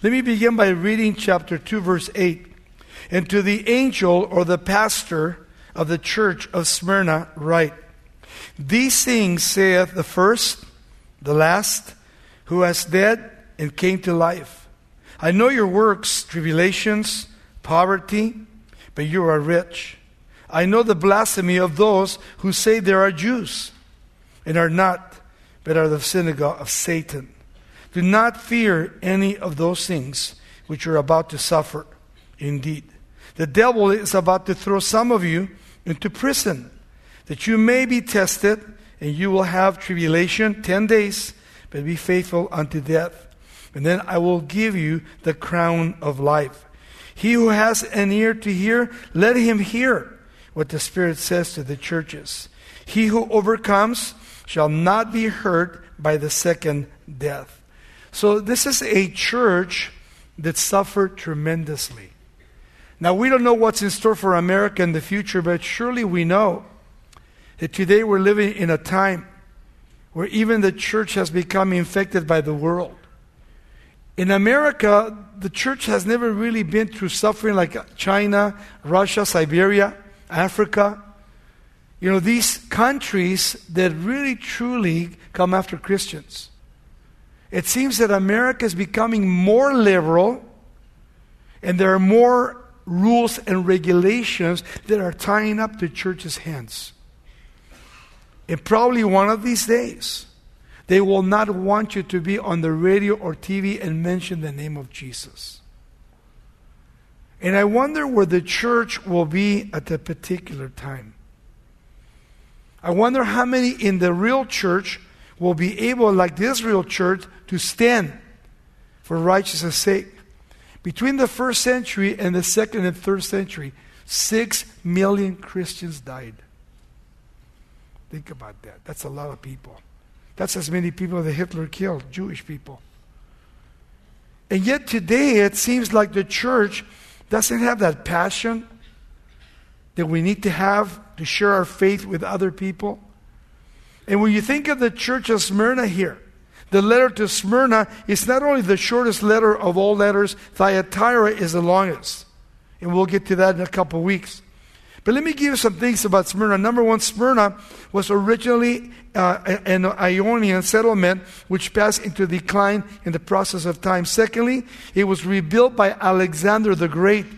Let me begin by reading chapter 2, verse 8. And to the angel or the pastor of the church of Smyrna write, These things saith the first, the last, who was dead and came to life. I know your works, tribulations, poverty, but you are rich. I know the blasphemy of those who say they are Jews and are not, but are the synagogue of Satan. Do not fear any of those things which you're about to suffer. Indeed, the devil is about to throw some of you into prison, that you may be tested, and you will have tribulation 10 days, but be faithful unto death. And then I will give you the crown of life. He who has an ear to hear, let him hear what the Spirit says to the churches. He who overcomes shall not be hurt by the second death. So this is a church that suffered tremendously. Now we don't know what's in store for America in the future, but surely we know that today we're living in a time where even the church has become infected by the world. In America, the church has never really been through suffering like China, Russia, Siberia, Africa. You know, these countries that really truly come after Christians. It seems that America is becoming more liberal, and there are more rules and regulations that are tying up the church's hands. And probably one of these days, they will not want you to be on the radio or TV and mention the name of Jesus. And I wonder where the church will be at a particular time. I wonder how many in the real church will be able, like the Israel church, to stand for righteousness' sake. Between the first century and the second and third century, 6 million Christians died. Think about that. That's a lot of people. That's as many people that Hitler killed, Jewish people. And yet today it seems like the church doesn't have that passion that we need to have to share our faith with other people. And when you think of the church of Smyrna here, the letter to Smyrna is not only the shortest letter of all letters, Thyatira is the longest. And we'll get to that in a couple of weeks. But let me give you some things about Smyrna. Number one, Smyrna was originally an Ionian settlement which passed into decline in the process of time. Secondly, it was rebuilt by Alexander the Great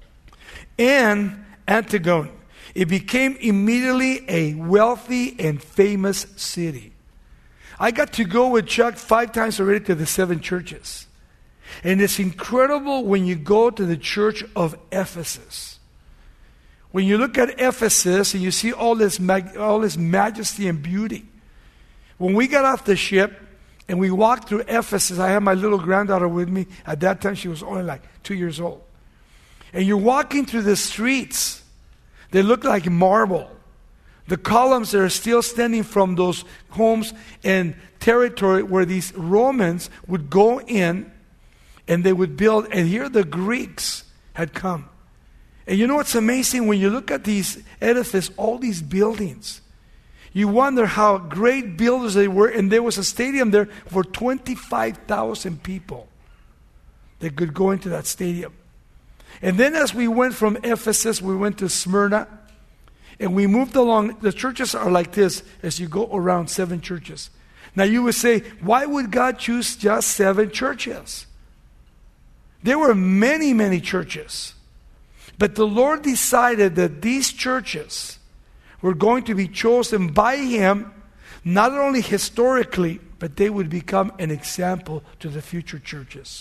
and Antigone. It became immediately a wealthy and famous city. I got to go with Chuck 5 times already to the 7 churches. And it's incredible when you go to the church of Ephesus. When you look at Ephesus and you see all this majesty and beauty. When we got off the ship and we walked through Ephesus, I had my little granddaughter with me. At that time she was only like 2 years old. And you're walking through the streets. They look like marble. The columns that are still standing from those homes and territory where these Romans would go in and they would build. And here the Greeks had come. And you know what's amazing? When you look at these edifices, all these buildings, you wonder how great builders they were. And there was a stadium there for 25,000 people that could go into that stadium. And then as we went from Ephesus, we went to Smyrna. And we moved along. The churches are like this as you go around 7 churches. Now you would say, why would God choose just 7 churches? There were many, many churches. But the Lord decided that these churches were going to be chosen by Him, not only historically, but they would become an example to the future churches.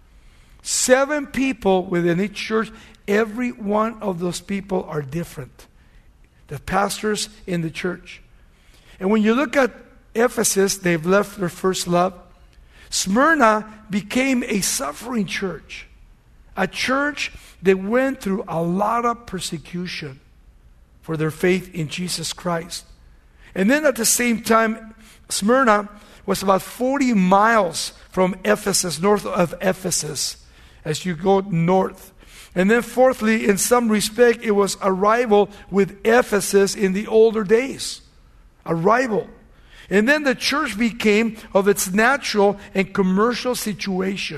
7 people within each church. Every one of those people are different. The pastors in the church. And when you look at Ephesus, they've left their first love. Smyrna became a suffering church. A church that went through a lot of persecution for their faith in Jesus Christ. And then at the same time, Smyrna was about 40 miles from Ephesus, north of Ephesus, as you go north. And then fourthly, in some respect, it was a rival with Ephesus in the older days. A rival. And then the church became of its natural and commercial situation.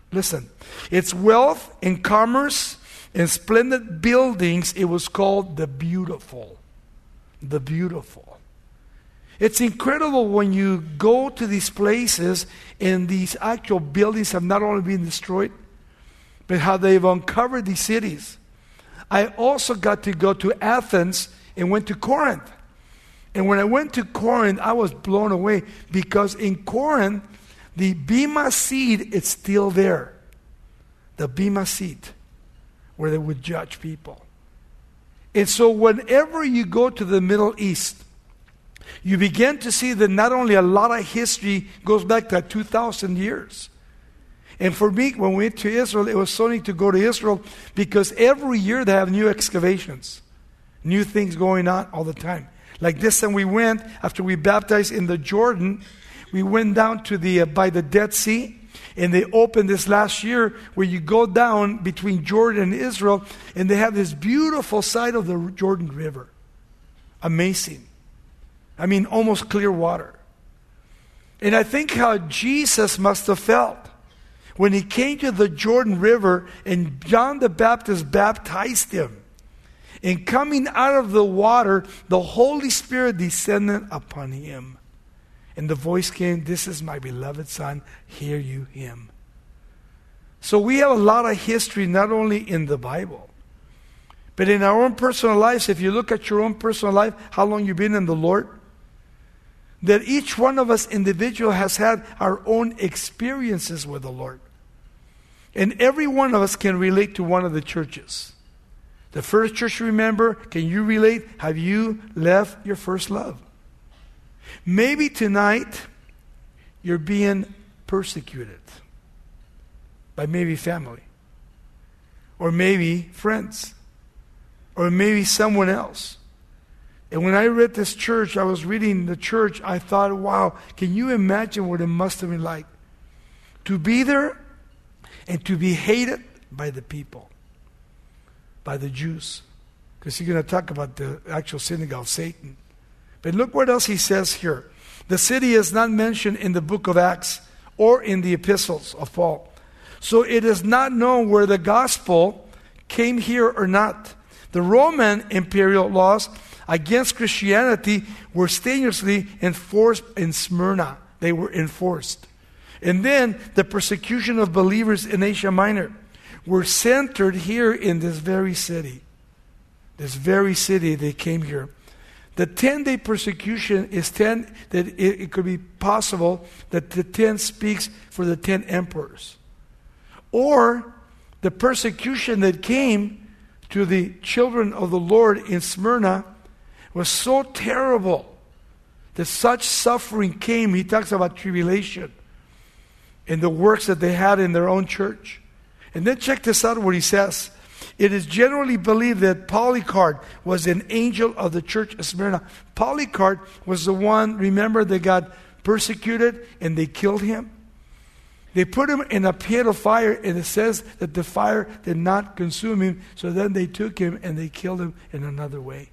Listen, its wealth and commerce and splendid buildings, it was called the Beautiful. The Beautiful. It's incredible when you go to these places and these actual buildings have not only been destroyed, but how they've uncovered these cities. I also got to go to Athens and went to Corinth. And when I went to Corinth, I was blown away because in Corinth, the Bema seat is still there. The Bema seat where they would judge people. And so whenever you go to the Middle East, you begin to see that not only a lot of history goes back to 2,000 years. And for me, when we went to Israel, it was so neat to go to Israel because every year they have new excavations, new things going on all the time. Like this time we went, after we baptized in the Jordan, we went down to by the Dead Sea, and they opened this last year where you go down between Jordan and Israel, and they have this beautiful side of the Jordan River. Amazing. I mean, almost clear water. And I think how Jesus must have felt when he came to the Jordan River and John the Baptist baptized him. And coming out of the water, the Holy Spirit descended upon him. And the voice came, "This is my beloved Son, hear you him." So we have a lot of history not only in the Bible, but in our own personal lives. If you look at your own personal life, how long you've been in the Lord, that each one of us individual has had our own experiences with the Lord. And every one of us can relate to one of the churches. The first church, remember, can you relate? Have you left your first love? Maybe tonight you're being persecuted by maybe family, or maybe friends, or maybe someone else. And when I read this church, I was reading the church, I thought, wow, can you imagine what it must have been like to be there and to be hated by the people, by the Jews? Because you're going to talk about the actual synagogue of Satan. But look what else he says here. The city is not mentioned in the book of Acts or in the epistles of Paul. So it is not known where the gospel came here or not. The Roman imperial laws against Christianity were strenuously enforced in Smyrna. They were enforced. And then the persecution of believers in Asia Minor were centered here in this very city. This very city they came here. The 10-day persecution is 10, that it could be possible that the 10 speaks for the 10 emperors. Or the persecution that came to the children of the Lord in Smyrna was so terrible that such suffering came. He talks about tribulation and the works that they had in their own church. And then check this out what he says. It is generally believed that Polycarp was an angel of the church of Smyrna. Polycarp was the one, remember, that got persecuted and they killed him. They put him in a pit of fire, and it says that the fire did not consume him. So then they took him and they killed him in another way.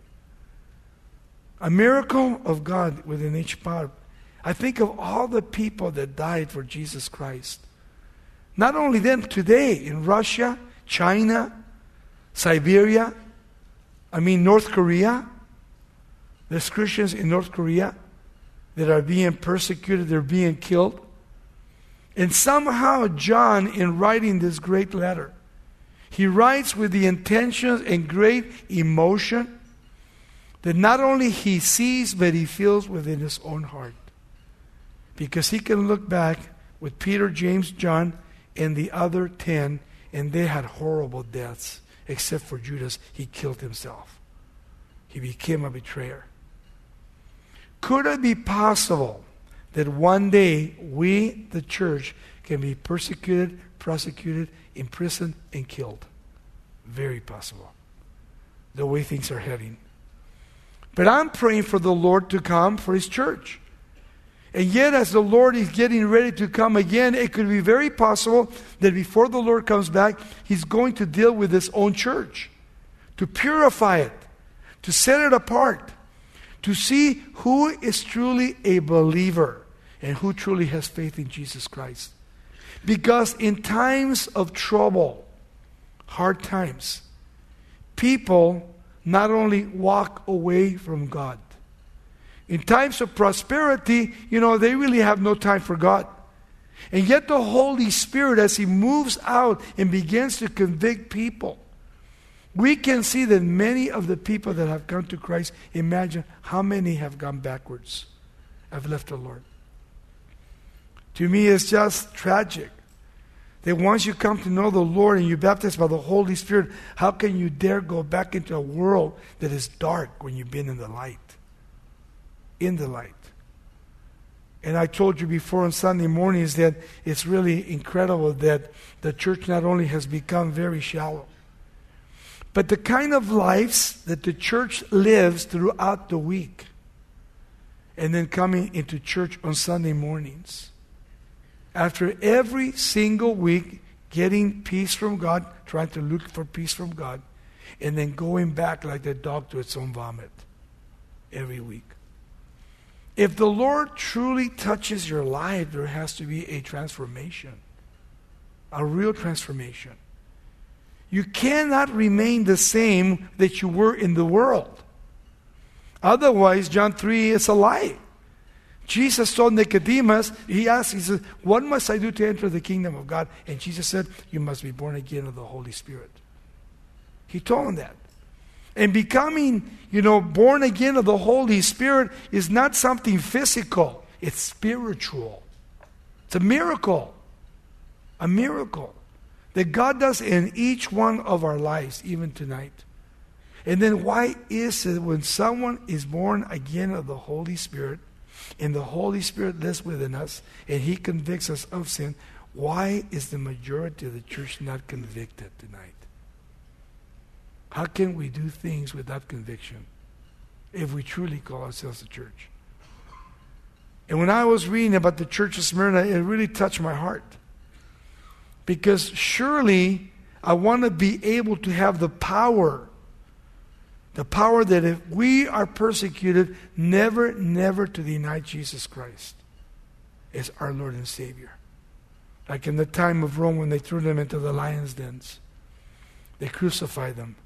A miracle of God within each part. I think of all the people that died for Jesus Christ. Not only them, today in Russia, China, Siberia, North Korea. There's Christians in North Korea that are being persecuted, they're being killed. And somehow John, in writing this great letter, he writes with the intentions and great emotion that not only he sees, but he feels within his own heart. Because he can look back with Peter, James, John, and the other 10, and they had horrible deaths. Except for Judas, he killed himself. He became a betrayer. Could it be possible that one day we, the church, can be persecuted, prosecuted, imprisoned, and killed? Very possible. The way things are heading. But I'm praying for the Lord to come for his church. And yet, as the Lord is getting ready to come again, it could be very possible that before the Lord comes back, he's going to deal with his own church, to purify it, to set it apart, to see who is truly a believer and who truly has faith in Jesus Christ. Because in times of trouble, hard times, people not only walk away from God. In times of prosperity, they really have no time for God. And yet the Holy Spirit, as He moves out and begins to convict people, we can see that many of the people that have come to Christ, imagine how many have gone backwards, have left the Lord. To me, it's just tragic that once you come to know the Lord and you're baptized by the Holy Spirit, how can you dare go back into a world that is dark when you've been in the light? In the light. And I told you before on Sunday mornings that it's really incredible that the church not only has become very shallow, but the kind of lives that the church lives throughout the week, and then coming into church on Sunday mornings, after every single week getting peace from God, trying to look for peace from God, and then going back like the dog to its own vomit every week. If the Lord truly touches your life, there has to be a transformation, a real transformation. You cannot remain the same that you were in the world. Otherwise, John 3 is a lie. Jesus told Nicodemus, he said, what must I do to enter the kingdom of God? And Jesus said, you must be born again of the Holy Spirit. He told him that. And becoming, born again of the Holy Spirit is not something physical. It's spiritual. It's a miracle. A miracle that God does in each one of our lives, even tonight. And then why is it when someone is born again of the Holy Spirit, and the Holy Spirit lives within us, and He convicts us of sin, why is the majority of the church not convicted tonight? How can we do things without conviction if we truly call ourselves a church? And when I was reading about the church of Smyrna, it really touched my heart. Because surely I want to be able to have the power that if we are persecuted, never to deny Jesus Christ as our Lord and Savior. Like in the time of Rome when they threw them into the lions' dens. They crucified them.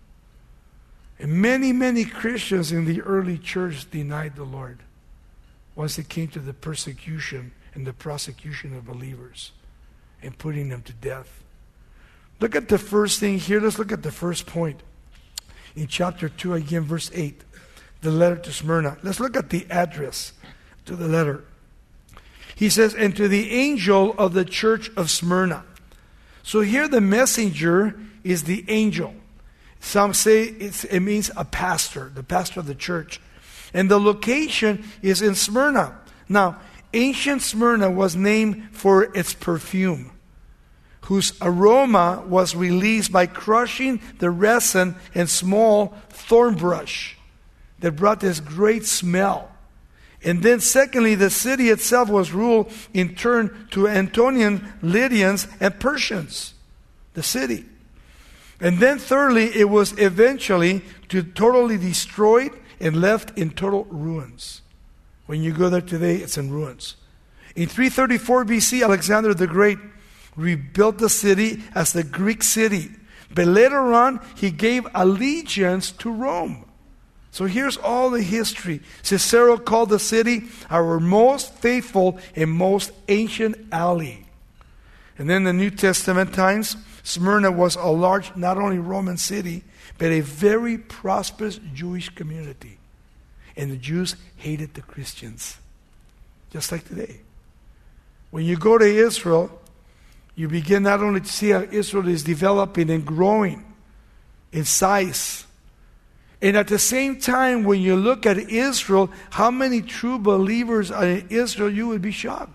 And many Christians in the early church denied the Lord once it came to the persecution and the prosecution of believers and putting them to death. Look at the first thing here. Let's look at the first point. In chapter 2, again, verse 8, the letter to Smyrna. Let's look at the address to the letter. He says, and to the angel of the church of Smyrna. So here the messenger is the angel. Some say it means a pastor, the pastor of the church. And the location is in Smyrna. Now, ancient Smyrna was named for its perfume, whose aroma was released by crushing the resin and small thorn brush that brought this great smell. And then secondly, the city itself was ruled in turn to Antonian, Lydians, and Persians. The city. And then thirdly, it was eventually totally destroyed and left in total ruins. When you go there today, it's in ruins. In 334 BC, Alexander the Great rebuilt the city as the Greek city. But later on, he gave allegiance to Rome. So here's all the history. Cicero called the city our most faithful and most ancient ally. And then in the New Testament times, Smyrna was a large, not only Roman city, but a very prosperous Jewish community. And the Jews hated the Christians. Just like today. When you go to Israel, you begin not only to see how Israel is developing and growing in size. And at the same time, when you look at Israel, how many true believers are in Israel, you would be shocked.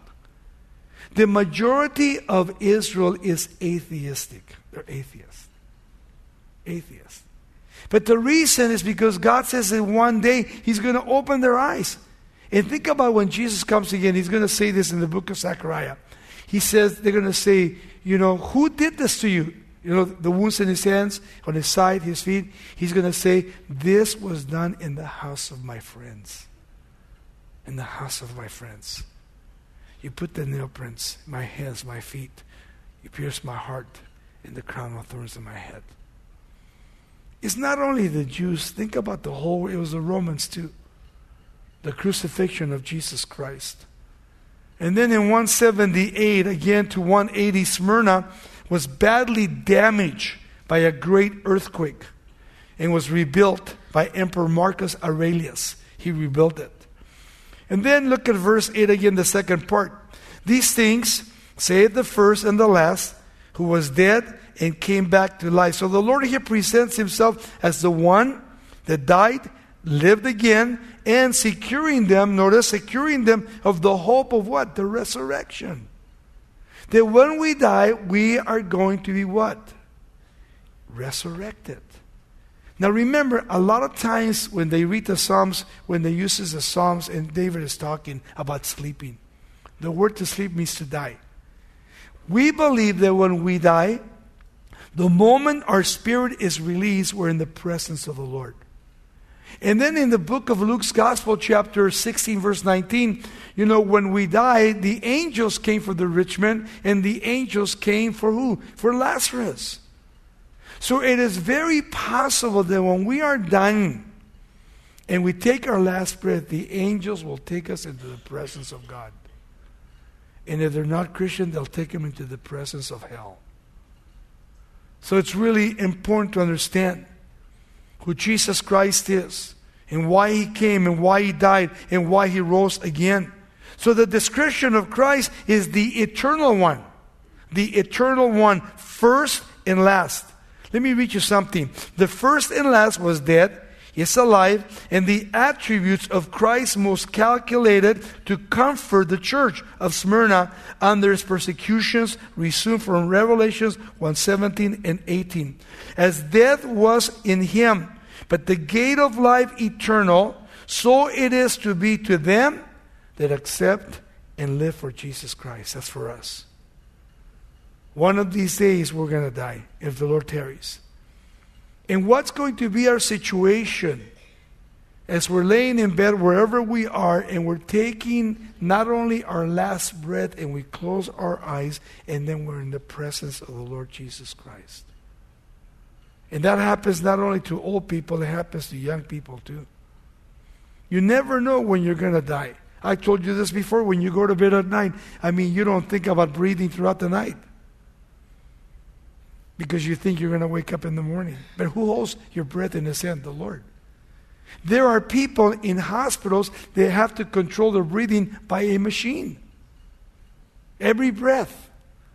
The majority of Israel is atheistic. They're atheists. Atheists. But the reason is because God says that one day He's going to open their eyes. And think about when Jesus comes again. He's going to say this in the book of Zechariah. He says, they're going to say, who did this to you? The wounds in His hands, on His side, His feet. He's going to say, this was done in the house of my friends. In the house of my friends. You put the nail prints, my hands, my feet, You pierced my heart and the crown of thorns in my head. It's not only the Jews. Think about the whole, it was the Romans too. The crucifixion of Jesus Christ. And then in 178, again to 180, Smyrna was badly damaged by a great earthquake and was rebuilt by Emperor Marcus Aurelius. He rebuilt it. And then look at verse 8 again, the second part. These things saith the first and the last, who was dead and came back to life. So the Lord here presents himself as the one that died, lived again, and securing them, notice, securing them of the hope of what? The resurrection. That when we die, we are going to be what? Resurrected. Now remember, a lot of times when they read the Psalms, when they use the Psalms, and David is talking about sleeping. The word to sleep means to die. We believe that when we die, the moment our spirit is released, we're in the presence of the Lord. And then in the book of Luke's Gospel, chapter 16, verse 19, when we die, the angels came for the rich man, and the angels came for who? For Lazarus. So it is very possible that when we are dying and we take our last breath, the angels will take us into the presence of God. And if they're not Christian, they'll take them into the presence of hell. So it's really important to understand who Jesus Christ is and why he came and why he died and why he rose again. So the description of Christ is the eternal one. The eternal one, first and last. Let me read you something. The first and last was dead, is alive, and the attributes of Christ most calculated to comfort the church of Smyrna under its persecutions resumed from Revelations 1:17 and 18. As death was in him, but the gate of life eternal, so it is to be to them that accept and live for Jesus Christ. That's for us. One of these days we're going to die if the Lord tarries. And what's going to be our situation as we're laying in bed wherever we are and we're taking not only our last breath and we close our eyes and then we're in the presence of the Lord Jesus Christ. And that happens not only to old people, it happens to young people too. You never know when you're going to die. I told you this before, when you go to bed at night, you don't think about breathing throughout the night. Because you think you're going to wake up in the morning. But who holds your breath in his hand? The Lord. There are people in hospitals that have to control their breathing by a machine. Every breath.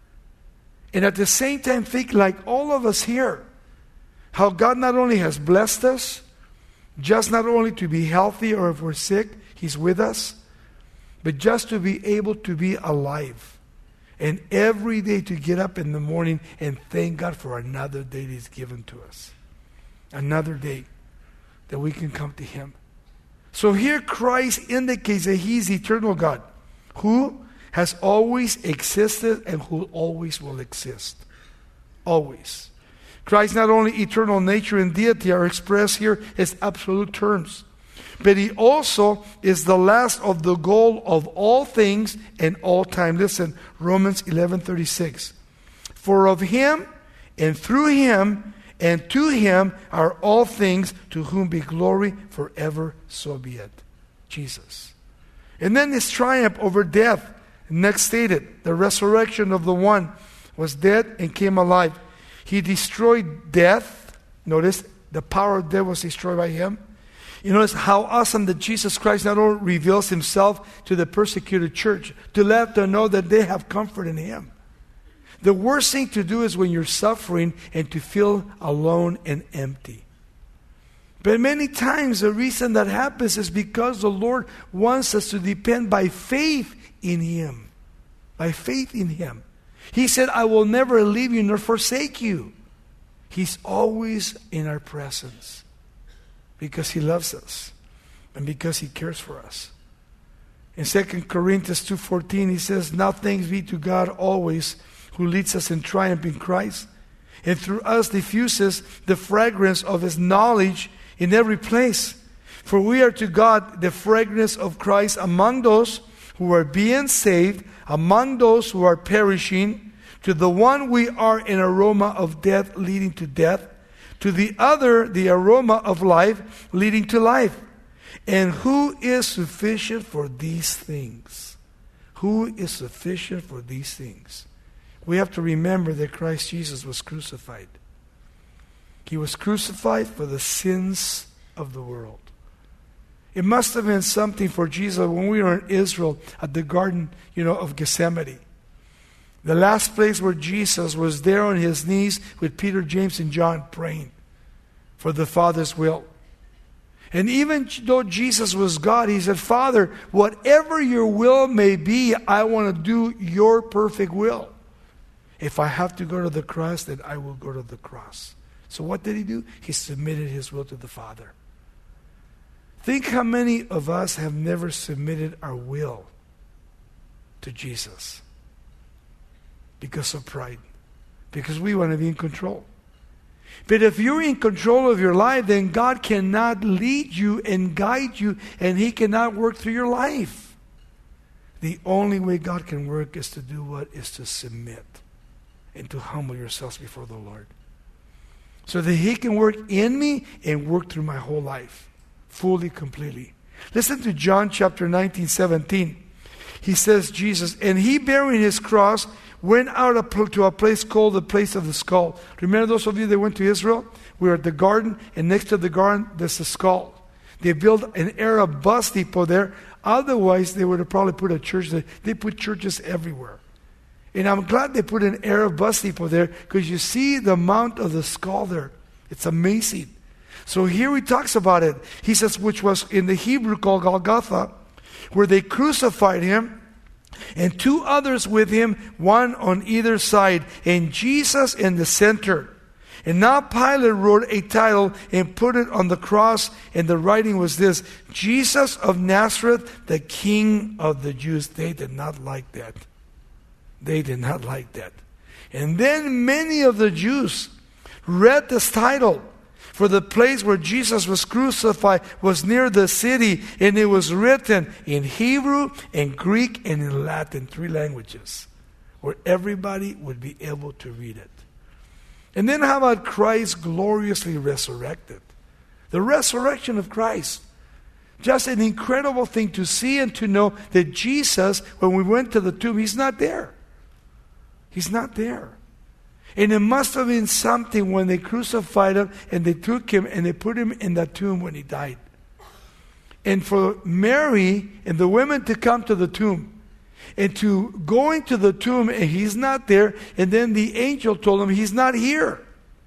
And at the same time think like all of us here, how God not only has blessed us, just not only to be healthy or if we're sick, he's with us, but just to be able to be alive. And every day to get up in the morning and thank God for another day that he's given to us. Another day that we can come to him. So here Christ indicates that he's eternal God, who has always existed and who always will exist. Always. Christ's not only eternal nature and deity are expressed here as absolute terms, but he also is the last of the goal of all things and all time. Listen, Romans 11:36. For of him and through him and to him are all things, to whom be glory forever, so be it. Jesus. And then his triumph over death. Next stated, the resurrection of the one was dead and came alive. He destroyed death. Notice, the power of death was destroyed by him. You notice how awesome that Jesus Christ not only reveals himself to the persecuted church, to let them know that they have comfort in him. The worst thing to do is when you're suffering and to feel alone and empty. But many times the reason that happens is because the Lord wants us to depend by faith in him. By faith in him. He said, I will never leave you nor forsake you. He's always in our presence. Because he loves us. And because he cares for us. In 2 Corinthians 2:14 he says, now thanks be to God always, who leads us in triumph in Christ, and through us diffuses the fragrance of his knowledge in every place. For we are to God the fragrance of Christ among those who are being saved, among those who are perishing. To the one we are an aroma of death leading to death. To the other, the aroma of life leading to life. And who is sufficient for these things? Who is sufficient for these things? We have to remember that Christ Jesus was crucified. He was crucified for the sins of the world. It must have been something for Jesus when we were in Israel at the Garden, of Gethsemane. The last place where Jesus was there on his knees with Peter, James, and John praying for the Father's will. And even though Jesus was God, he said, Father, whatever your will may be, I want to do your perfect will. If I have to go to the cross, then I will go to the cross. So what did he do? He submitted his will to the Father. Think how many of us have never submitted our will to Jesus because of pride, because we want to be in control. But if you're in control of your life, then God cannot lead you and guide you, and he cannot work through your life. The only way God can work is to do what? Is to submit and to humble yourselves before the Lord, so that he can work in me and work through my whole life, fully, completely. Listen to John chapter 19:17. He says, Jesus, and he bearing his cross went out to a place called the place of the skull. Remember those of you that went to Israel? We were at the garden, and next to the garden there's a skull. They built an Arab bus depot there. Otherwise, they would have probably put a church there. They put churches everywhere. And I'm glad they put an Arab bus depot there, because you see the mount of the skull there. It's amazing. So here he talks about it. He says, which was in the Hebrew called Golgotha, where they crucified him, and two others with him, one on either side, and Jesus in the center. And now Pilate wrote a title and put it on the cross, and the writing was this: Jesus of Nazareth, the King of the Jews. They did not like that. They did not like that. And then many of the Jews read this title, for the place where Jesus was crucified was near the city, and it was written in Hebrew, in Greek, and in Latin, 3 languages, where everybody would be able to read it. And then how about Christ gloriously resurrected? The resurrection of Christ. Just an incredible thing to see and to know that Jesus, when we went to the tomb, he's not there. He's not there. And it must have been something when they crucified him and they took him and they put him in that tomb when he died. And for Mary and the women to come to the tomb and to go into the tomb and he's not there, and then the angel told him he's not here.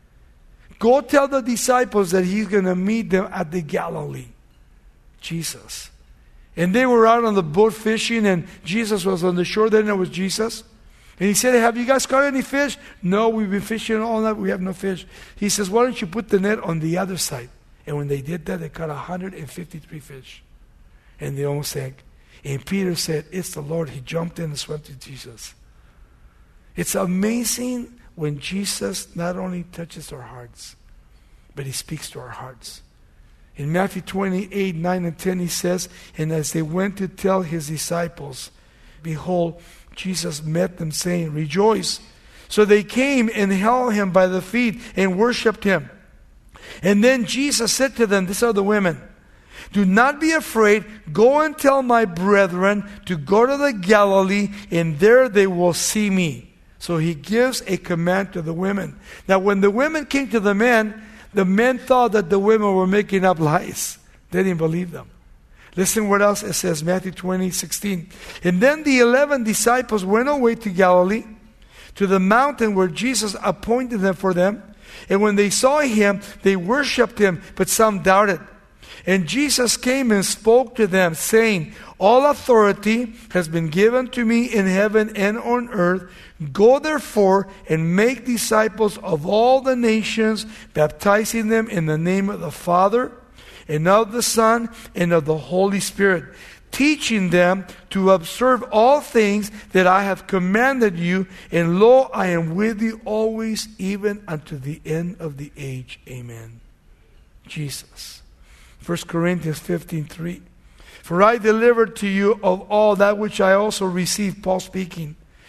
Go tell the disciples that he's going to meet them at the Galilee. Jesus. And they were out on the boat fishing, and Jesus was on the shore. Then it was Jesus. And he said, have you guys caught any fish? No, we've been fishing all night. We have no fish. He says, why don't you put the net on the other side? And when they did that, they caught 153 fish. And they almost sank. And Peter said, it's the Lord. He jumped in and swam to Jesus. It's amazing when Jesus not only touches our hearts, but he speaks to our hearts. In Matthew 28, 9 and 10, he says, and as they went to tell his disciples, behold, Jesus met them, saying, rejoice. So they came and held him by the feet and worshipped him. And then Jesus said to them, these are the women, do not be afraid. Go and tell my brethren to go to the Galilee, and there they will see me. So he gives a command to the women. Now when the women came to the men thought that the women were making up lies. They didn't believe them. Listen what else it says, Matthew 20:16. And then the 11 disciples went away to Galilee, to the mountain where Jesus appointed them for them. And when they saw him, they worshipped him, but some doubted. And Jesus came and spoke to them, saying, all authority has been given to me in heaven and on earth. Go therefore and make disciples of all the nations, baptizing them in the name of the Father, and of the Son, and of the Holy Spirit, teaching them to observe all things that I have commanded you. And lo, I am with you always, even unto the end of the age. Amen. Jesus. 1 Corinthians 15:3. For I delivered to you of all that which I also received, Paul speaking,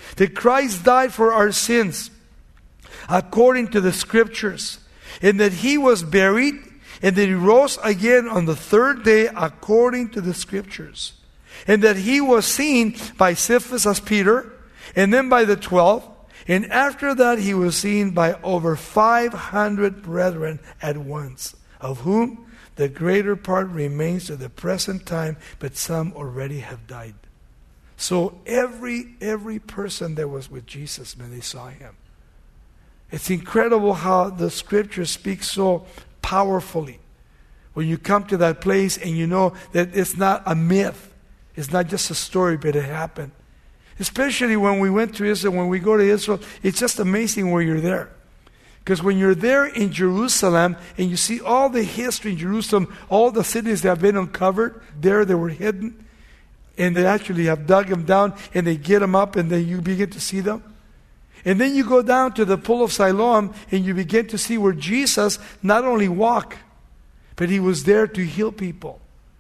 that Christ died for our sins according to the Scriptures, and that He was buried, and that He rose again on the third day according to the Scriptures, and that He was seen by Cephas as Peter, and then by the 12, and after that He was seen by over 500 brethren at once, of whom the greater part remains to the present time, but some already have died. So every person that was with Jesus, when they saw Him. It's incredible how the Scripture speaks so powerfully. When you come to that place and you know that it's not a myth. It's not just a story, but it happened. Especially when we went to Israel, when we go to Israel, it's just amazing where you're there. Because when you're there in Jerusalem and you see all the history in Jerusalem, all the cities that have been uncovered, there they were hidden. And they actually have dug them down and they get them up and then you begin to see them. And then you go down to the pool of Siloam and you begin to see where Jesus not only walked, but He was there to heal people.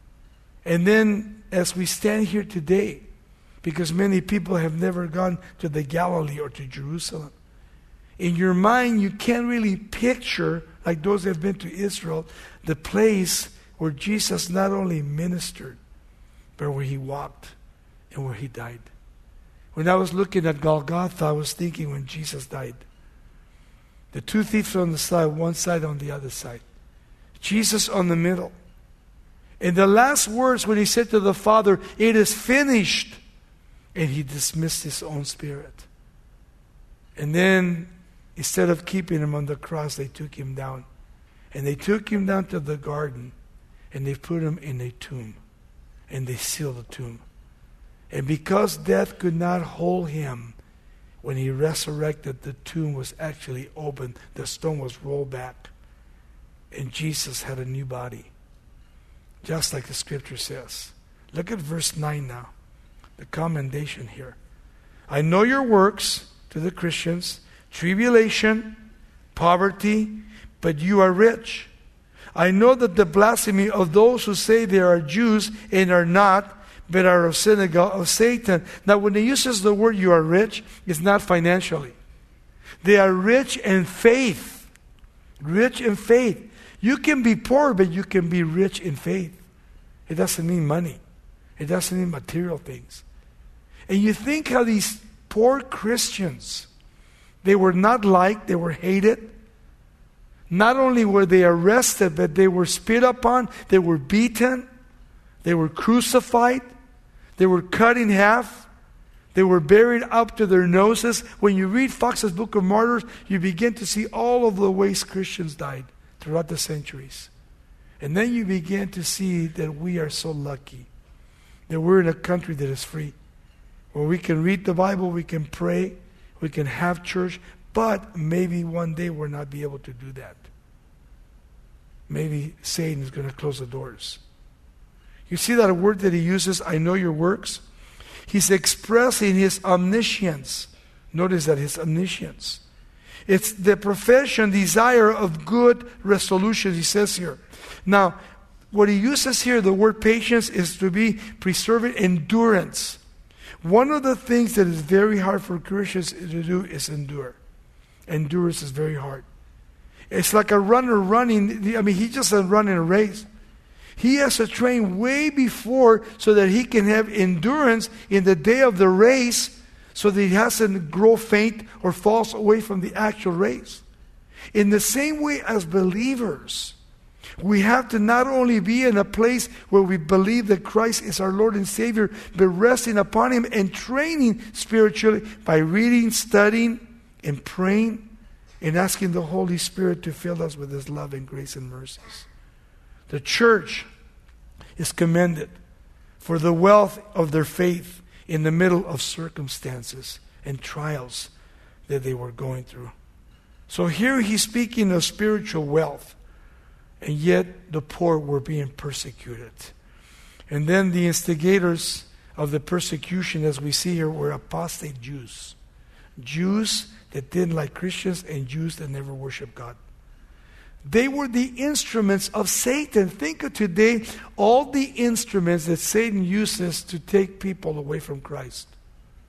And then as we stand here today, because many people have never gone to the Galilee or to Jerusalem, in your mind you can't really picture, like those that have been to Israel, the place where Jesus not only ministered, but where He walked and where He died. When I was looking at Golgotha, I was thinking when Jesus died. The two thieves on the side, one side on the other side. Jesus on the middle. In the last words when He said to the Father, "It is finished," and He dismissed His own spirit. And then, instead of keeping Him on the cross, they took Him down. And they took Him down to the garden, and they put Him in a tomb. And they sealed the tomb. And because death could not hold Him, when He resurrected, the tomb was actually opened. The stone was rolled back. And Jesus had a new body. Just like the Scripture says. Look at verse 9 now. The commendation here. "I know your works," to the Christians, "tribulation, poverty, but you are rich. I know that the blasphemy of those who say they are Jews and are not, but are of synagogue of Satan." Now when He uses the word "you are rich," it's not financially. They are rich in faith. Rich in faith. You can be poor, but you can be rich in faith. It doesn't mean money. It doesn't mean material things. And you think how these poor Christians, they were not liked, they were hated. Not only were they arrested, but they were spit upon, they were beaten, they were crucified, they were cut in half, they were buried up to their noses. When you read Fox's Book of Martyrs, you begin to see all of the ways Christians died throughout the centuries. And then you begin to see that we are so lucky that we're in a country that is free, where we can read the Bible, we can pray, we can have church, but maybe one day we'll not be able to do that. Maybe Satan is going to close the doors. You see that word that he uses, "I know your works"? He's expressing his omniscience. Notice that, his omniscience. It's the profession, desire of good resolutions, he says here. Now, what he uses here, the word patience, is to be preserving endurance. One of the things that is very hard for Christians to do is endure. Endurance is very hard. It's like a runner running. I mean, he just doesn't run in a race. He has to train way before so that he can have endurance in the day of the race, so that he doesn't grow faint or falls away from the actual race. In the same way as believers, we have to not only be in a place where we believe that Christ is our Lord and Savior, but resting upon Him and training spiritually by reading, studying, and praying, and asking the Holy Spirit to fill us with His love and grace and mercies. The church is commended for the wealth of their faith in the middle of circumstances and trials that they were going through. So here he's speaking of spiritual wealth, and yet the poor were being persecuted. And then the instigators of the persecution, as we see here, were apostate Jews. Jews that didn't like Christians and Jews that never worshiped God. They were the instruments of Satan. Think of today, all the instruments that Satan uses to take people away from Christ.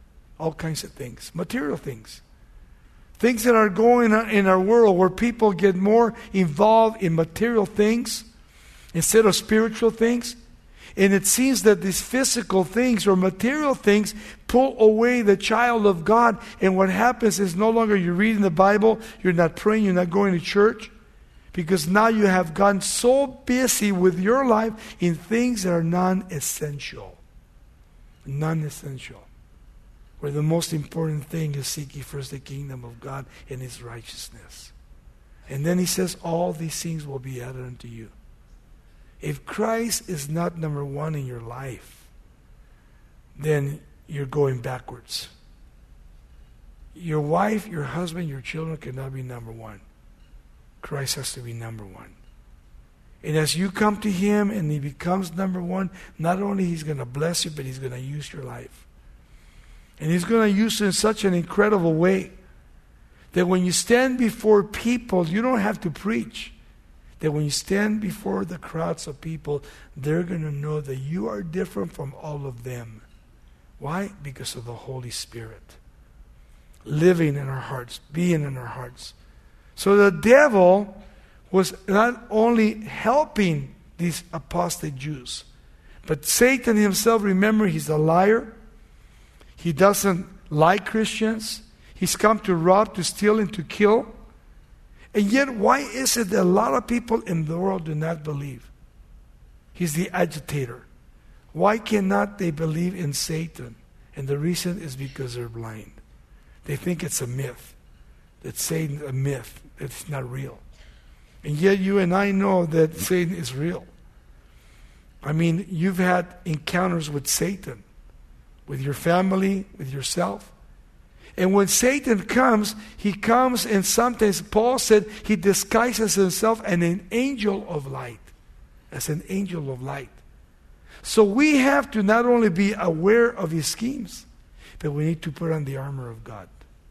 all kinds of things, material things. Things that are going on in our world where people get more involved in material things instead of spiritual things. And it seems that these physical things or material things pull away the child of God. And what happens is no longer you're reading the Bible, you're not praying, you're not going to church. Because now you have gotten so busy with your life in things that are non-essential. Non-essential. Where the most important thing is seek ye first the kingdom of God and His righteousness. And then He says, all these things will be added unto you. If Christ is not number one in your life, then you're going backwards. Your wife, your husband, your children cannot be number one. Christ has to be number one. And as you come to Him and He becomes number one, not only He's going to bless you, but He's going to use your life. And He's going to use it in such an incredible way that when you stand before people, you don't have to preach. That when you stand before the crowds of people, they're going to know that you are different from all of them. Why? Because of the Holy Spirit living in our hearts, being in our hearts. So the devil was not only helping these apostate Jews, but Satan himself, remember, he's a liar. He doesn't like Christians. He's come to rob, to steal, and to kill. And yet, why is it that a lot of people in the world do not believe? He's the agitator. Why cannot they believe in Satan? And the reason is because they're blind. They think it's a myth. That Satan's a myth. That it's not real. And yet you and I know that Satan is real. I mean, you've had encounters with Satan. With your family, with yourself. And when Satan comes, he comes and sometimes Paul said he disguises himself as an angel of light. As an angel of light. So we have to not only be aware of his schemes, but we need to put on the armor of God.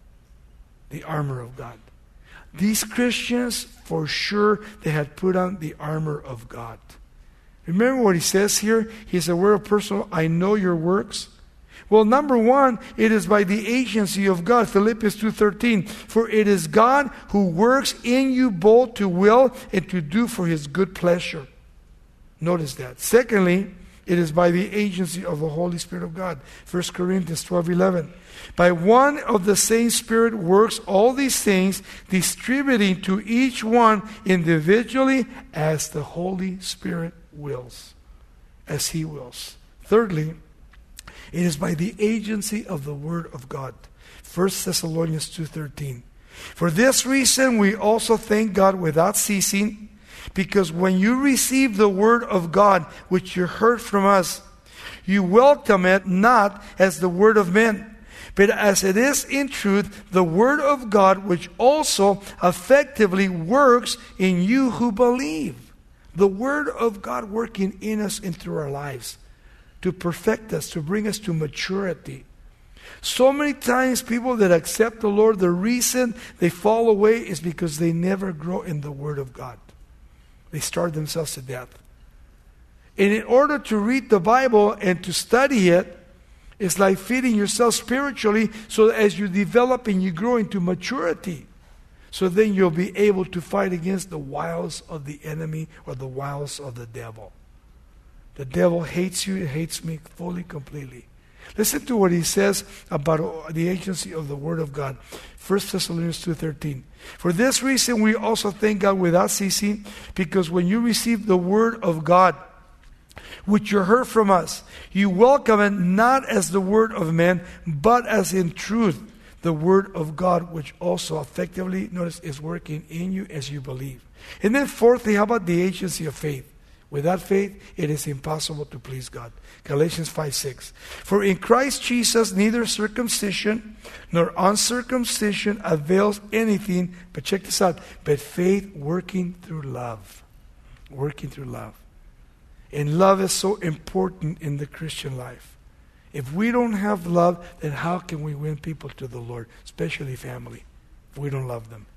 The armor of God. These Christians, for sure, they had put on the armor of God. Remember what he says here? He's aware of personal, I know your works. Well, number one, it is by the agency of God. Philippians 2:13. For it is God who works in you both to will and to do for His good pleasure. Notice that. Secondly, it is by the agency of the Holy Spirit of God. 1 Corinthians 12:11. By one of the same Spirit works all these things, distributing to each one individually as the Holy Spirit wills. As He wills. Thirdly, it is by the agency of the Word of God. 1 Thessalonians 2:13. For this reason we also thank God without ceasing, because when you receive the Word of God, which you heard from us, you welcome it not as the word of men, but as it is in truth the Word of God, which also effectively works in you who believe. The Word of God working in us and through our lives. To perfect us, to bring us to maturity. So many times people that accept the Lord, the reason they fall away is because they never grow in the Word of God. They starve themselves to death. And in order to read the Bible and to study it, it's like feeding yourself spiritually so that as you develop and you grow into maturity. So then you'll be able to fight against the wiles of the enemy or the wiles of the devil. The devil hates you, and hates me fully, completely. Listen to what he says about the agency of the Word of God. 1 Thessalonians 2:13. For this reason we also thank God without ceasing, because when you receive the Word of God, which you heard from us, you welcome it not as the word of men, but as in truth the Word of God, which also effectively, notice, is working in you as you believe. And then fourthly, how about the agency of faith? Without faith, it is impossible to please God. Galatians 5:6. For in Christ Jesus, neither circumcision nor uncircumcision avails anything, but check this out, but faith working through love. Working through love. And love is so important in the Christian life. If we don't have love, then how can we win people to the Lord, especially family, if we don't love them?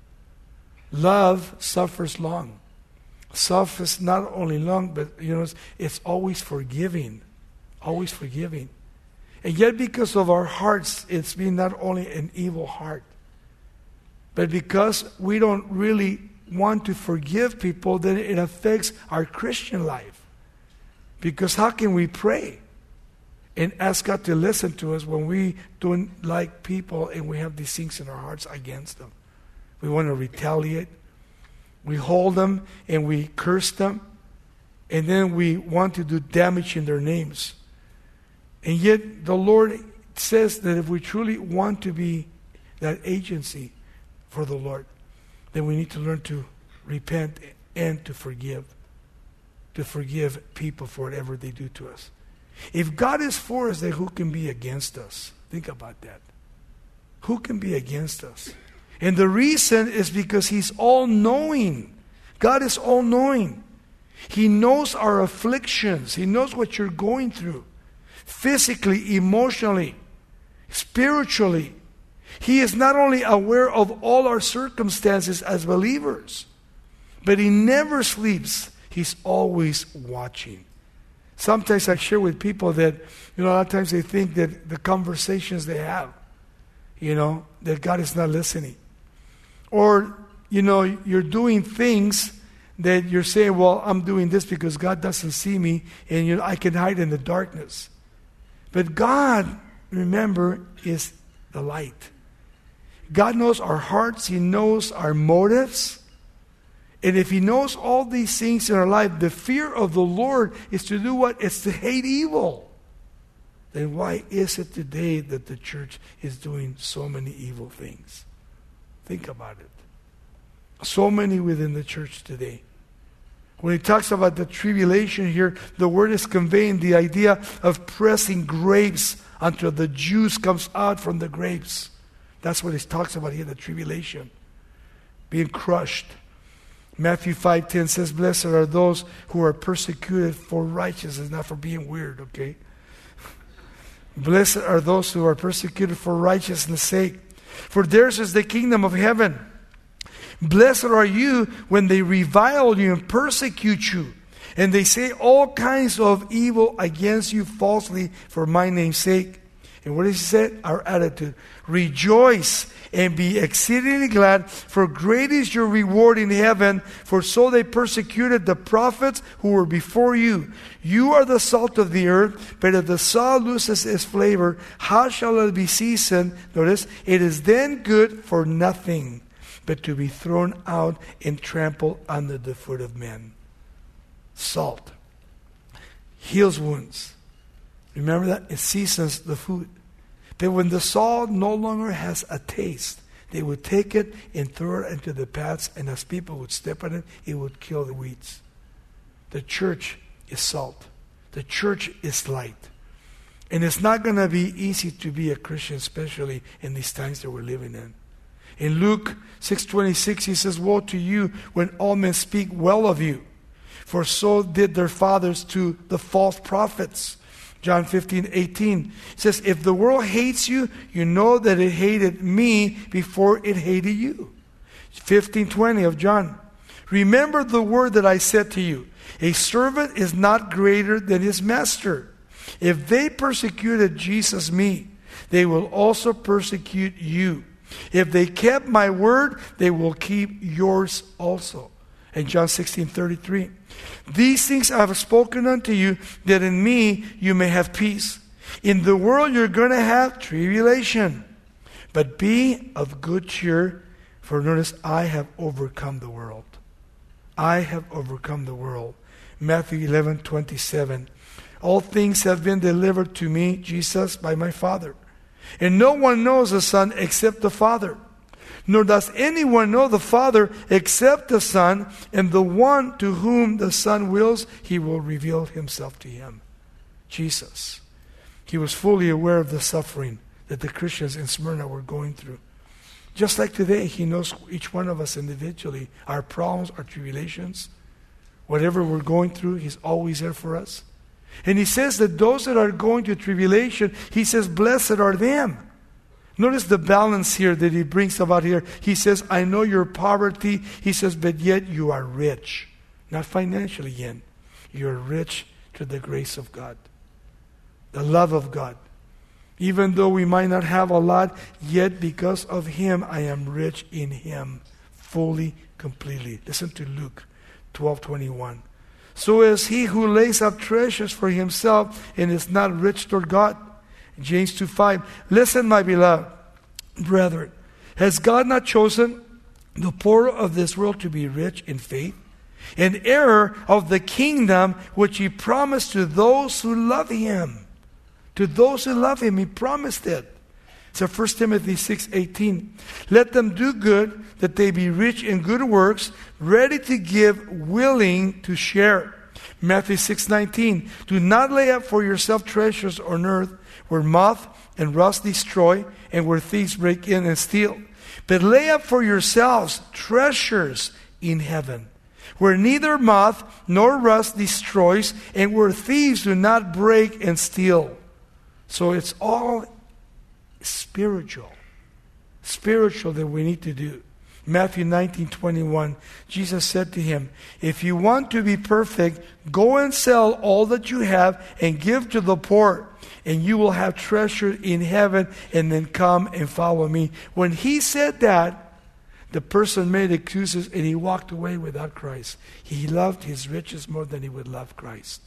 Love suffers long. Self is not only long, but it's always forgiving. Always forgiving. And yet because of our hearts, it's been not only an evil heart, but because we don't really want to forgive people, then it affects our Christian life. Because how can we pray and ask God to listen to us when we don't like people and we have these things in our hearts against them? We want to retaliate. We hold them and we curse them. And then we want to do damage in their names. And yet the Lord says that if we truly want to be that agency for the Lord, then we need to learn to repent and to forgive. To forgive people for whatever they do to us. If God is for us, then who can be against us? Think about that. Who can be against us? And the reason is because He's all-knowing. God is all-knowing. He knows our afflictions. He knows what you're going through. Physically, emotionally, spiritually. He is not only aware of all our circumstances as believers, but He never sleeps. He's always watching. Sometimes I share with people that, a lot of times they think that the conversations they have, that God is not listening. Or, you're doing things that you're saying, well, I'm doing this because God doesn't see me and I can hide in the darkness. But God, remember, is the light. God knows our hearts. He knows our motives. And if He knows all these things in our life, the fear of the Lord is to do what? It's to hate evil. Then why is it today that the church is doing so many evil things? Think about it. So many within the church today. When he talks about the tribulation here, the word is conveying the idea of pressing grapes until the juice comes out from the grapes. That's what he talks about here, the tribulation. Being crushed. Matthew 5:10 says, blessed are those who are persecuted for righteousness, not for being weird, okay? Blessed are those who are persecuted for righteousness' sake, for theirs is the kingdom of heaven. Blessed are you when they revile you and persecute you, and they say all kinds of evil against you falsely for my name's sake. And what does he say? Our attitude. Rejoice and be exceedingly glad, for great is your reward in heaven, for so they persecuted the prophets who were before you. You are the salt of the earth, but if the salt loses its flavor, how shall it be seasoned? Notice, it is then good for nothing, but to be thrown out and trampled under the foot of men. Salt heals wounds. Remember that? It seasons the food. But when the salt no longer has a taste, they would take it and throw it into the paths, and as people would step on it, it would kill the weeds. The church is salt. The church is light. And it's not going to be easy to be a Christian, especially in these times that we're living in. In Luke 6:26, he says, woe to you when all men speak well of you, for so did their fathers to the false prophets. John 15:18 says, if the world hates you, you know that it hated me before it hated you. 15:20 of John. Remember the word that I said to you, a servant is not greater than his master. If they persecuted Jesus me, they will also persecute you. If they kept my word, they will keep yours also. And John 16:33. These things I have spoken unto you, that in me you may have peace. In the world you're going to have tribulation. But be of good cheer, for notice, I have overcome the world. I have overcome the world. Matthew 11:27. All things have been delivered to me, Jesus, by my Father. And no one knows the Son except the Father. Nor does anyone know the Father except the Son, and the one to whom the Son wills, he will reveal himself to him. Jesus. He was fully aware of the suffering that the Christians in Smyrna were going through. Just like today, he knows each one of us individually, our problems, our tribulations, whatever we're going through, he's always there for us. And he says that those that are going through tribulation, he says, blessed are them. Notice the balance here that he brings about here. He says, I know your poverty. He says, but yet you are rich. Not financially yet. You are rich to the grace of God. The love of God. Even though we might not have a lot, yet because of him I am rich in him, fully, completely. Listen to Luke 12:21. So is he who lays up treasures for himself and is not rich toward God. James 2:5. Listen, my beloved brethren, has God not chosen the poor of this world to be rich in faith, an heir of the kingdom which he promised to those who love him? To those who love him, he promised it. So 1 Timothy 6:18. Let them do good, that they be rich in good works, ready to give, willing to share. Matthew 6:19. Do not lay up for yourself treasures on earth, where moth and rust destroy, and where thieves break in and steal. But lay up for yourselves treasures in heaven, where neither moth nor rust destroys, and where thieves do not break and steal. So it's all spiritual that we need to do. Matthew 19:21, Jesus said to him, if you want to be perfect, go and sell all that you have and give to the poor, and you will have treasure in heaven, and then come and follow me. When he said that, the person made excuses and he walked away without Christ. He loved his riches more than he would love Christ.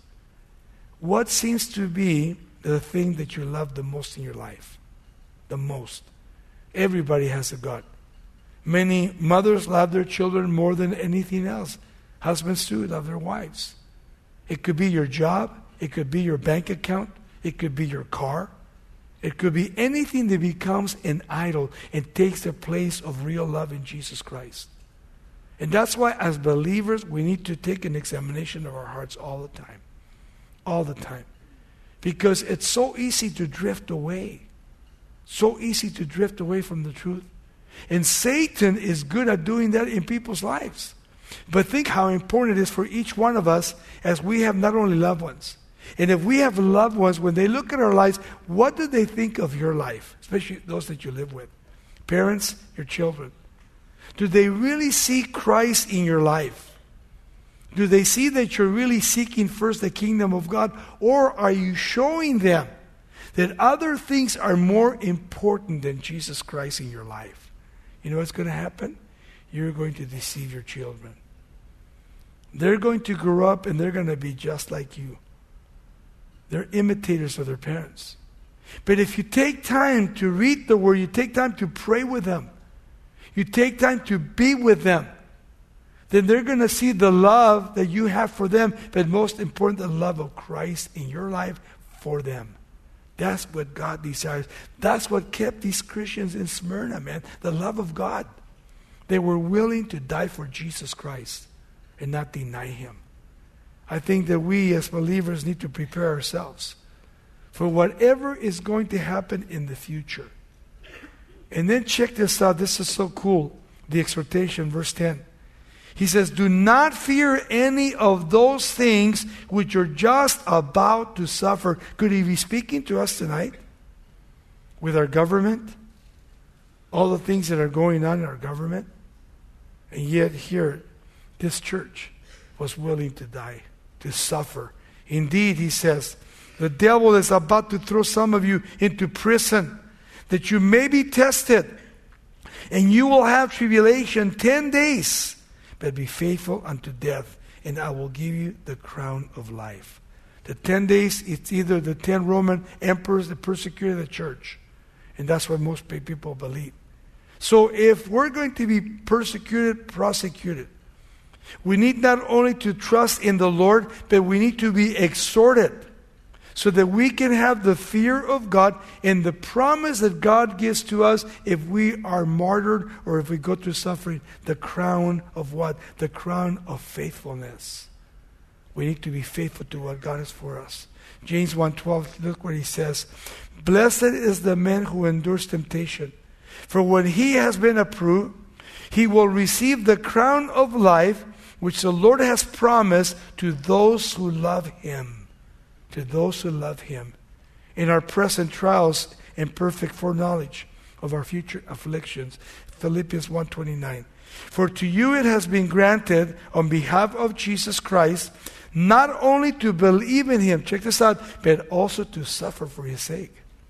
What seems to be the thing that you love the most in your life? The most. Everybody has a God. Many mothers love their children more than anything else. Husbands too love their wives. It could be your job. It could be your bank account. It could be your car. It could be anything that becomes an idol and takes the place of real love in Jesus Christ. And that's why as believers we need to take an examination of our hearts all the time. All the time. Because it's so easy to drift away. So easy to drift away from the truth. And Satan is good at doing that in people's lives. But think how important it is for each one of us, as we have not only loved ones. And if we have loved ones, when they look at our lives, what do they think of your life? Especially those that you live with. Parents, your children. Do they really see Christ in your life? Do they see that you're really seeking first the kingdom of God? Or are you showing them that other things are more important than Jesus Christ in your life? You know what's going to happen? You're going to deceive your children. They're going to grow up and they're going to be just like you. They're imitators of their parents. But if you take time to read the Word, you take time to pray with them, you take time to be with them, then they're going to see the love that you have for them, but most important, the love of Christ in your life for them. That's what God desires. That's what kept these Christians in Smyrna, man. The love of God. They were willing to die for Jesus Christ and not deny him. I think that we as believers need to prepare ourselves for whatever is going to happen in the future. And then check this out. This is so cool. The exhortation, verse 10. He says, do not fear any of those things which you're just about to suffer. Could he be speaking to us tonight? With our government? All the things that are going on in our government? And yet here, this church was willing to die, to suffer. Indeed, he says, the devil is about to throw some of you into prison, that you may be tested. And you will have tribulation 10 days. But be faithful unto death, and I will give you the crown of life. The 10 days, it's either the 10 Roman emperors that persecuted the church. And that's what most people believe. So if we're going to be persecuted, prosecuted, we need not only to trust in the Lord, but we need to be exhorted so that we can have the fear of God and the promise that God gives to us if we are martyred or if we go through suffering. The crown of what? The crown of faithfulness. We need to be faithful to what God has for us. James 1:12, look what he says. Blessed is the man who endures temptation. For when he has been approved, he will receive the crown of life which the Lord has promised to those who love him. To those who love him. In our present trials and perfect foreknowledge of our future afflictions. Philippians 1:29. For to you it has been granted on behalf of Jesus Christ not only to believe in him, check this out, but also to suffer for his sake.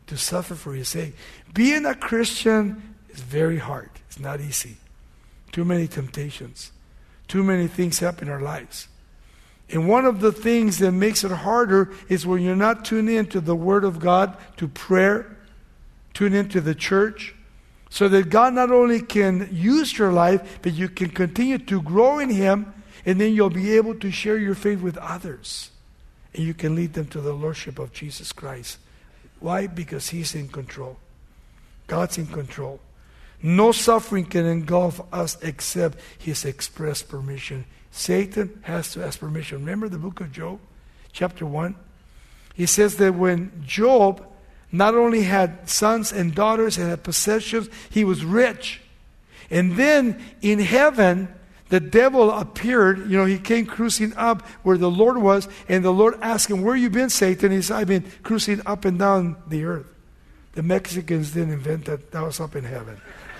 to suffer for His sake. Being a Christian is very hard. It's not easy. Too many temptations. Too many things happen in our lives. And one of the things that makes it harder is when you're not tuned into the Word of God, to prayer, tuned into the church, so that God not only can use your life, but you can continue to grow in Him, and then you'll be able to share your faith with others. And you can lead them to the Lordship of Jesus Christ. Why? Because He's in control. God's in control. No suffering can engulf us except His express permission. Satan has to ask permission. Remember the book of Job, chapter 1? He says that when Job not only had sons and daughters and had possessions, he was rich. And then in heaven, the devil appeared. He came cruising up where the Lord was, and the Lord asked him, "Where you been, Satan?" He said, "I've been cruising up and down the earth." The Mexicans didn't invent that. That was up in heaven.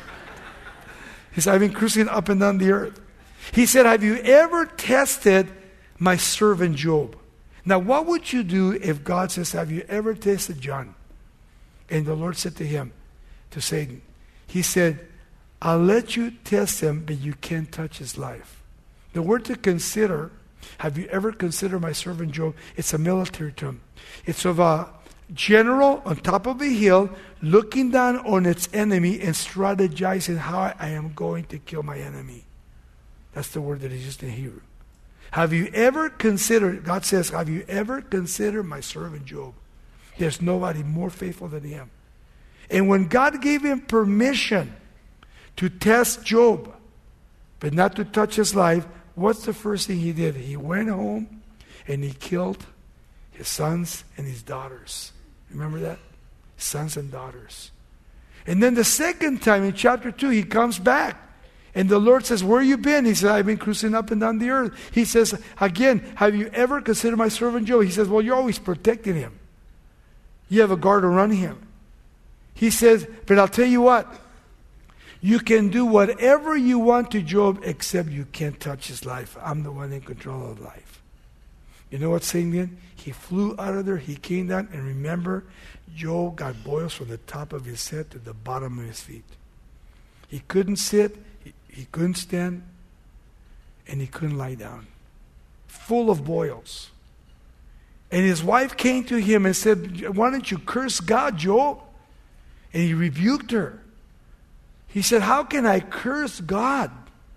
He said, "I've been cruising up and down the earth." He said, "Have you ever tested my servant Job?" Now, what would you do if God says, "Have you ever tested John?" And the Lord said to him, to Satan, He said, "I'll let you test him, but you can't touch his life." The word to consider, have you ever considered my servant Job? It's a military term. It's of a general on top of a hill looking down on its enemy and strategizing how I am going to kill my enemy. That's the word that is used in Hebrew. Have you ever considered, God says, have you ever considered my servant Job? There's nobody more faithful than him. And when God gave him permission to test Job, but not to touch his life, what's the first thing he did? He went home and he killed his sons and his daughters. Remember that? Sons and daughters. And then the second time in chapter 2, he comes back. And the Lord says, "Where you been?" He said, "I've been cruising up and down the earth." He says, again, "Have you ever considered my servant Job?" He says, "Well, you're always protecting him. You have a guard around him." He says, "But I'll tell you what. You can do whatever you want to Job, except you can't touch his life. I'm the one in control of life." You know what Satan did? He flew out of there. He came down, and remember, Job got boils from the top of his head to the bottom of his feet. He couldn't sit. He couldn't stand, and he couldn't lie down. Full of boils. And his wife came to him and said, "Why don't you curse God, Job?" And he rebuked her. He said, "How can I curse God?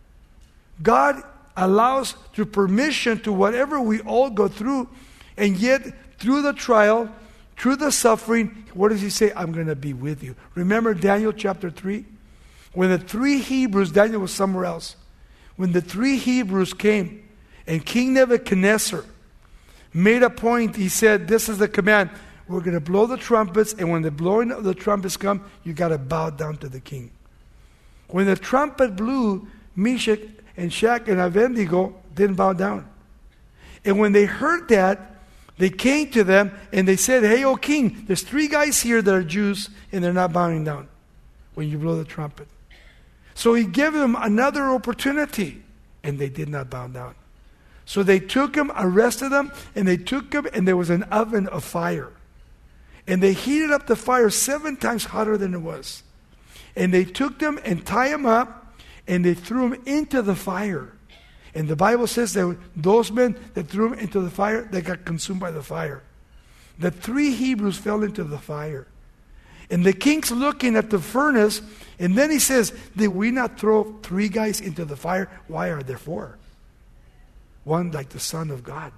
God allows through permission to whatever we all go through, and yet through the trial, through the suffering, what does He say? I'm going to be with you." Remember Daniel chapter 3? When the 3 Hebrews, Daniel was somewhere else. When the 3 Hebrews came and King Nebuchadnezzar made a point, he said, "This is the command. We're going to blow the trumpets, and when the blowing of the trumpets come, you got to bow down to the king." When the trumpet blew, Meshach and Shadrach and Abednego didn't bow down. And when they heard that, they came to them and they said, "Hey, O king, there's 3 guys here that are Jews, and they're not bowing down when you blow the trumpet." So he gave them another opportunity, and they did not bow down. So they took him, arrested him, and they took him, and there was an oven of fire. And they heated up the fire 7 times hotter than it was. And they took them and tied him up, and they threw him into the fire. And the Bible says that those men that threw him into the fire, they got consumed by the fire. The 3 Hebrews fell into the fire. And the king's looking at the furnace, and then he says, "Did we not throw 3 guys into the fire? Why are there 4? One like the Son of God."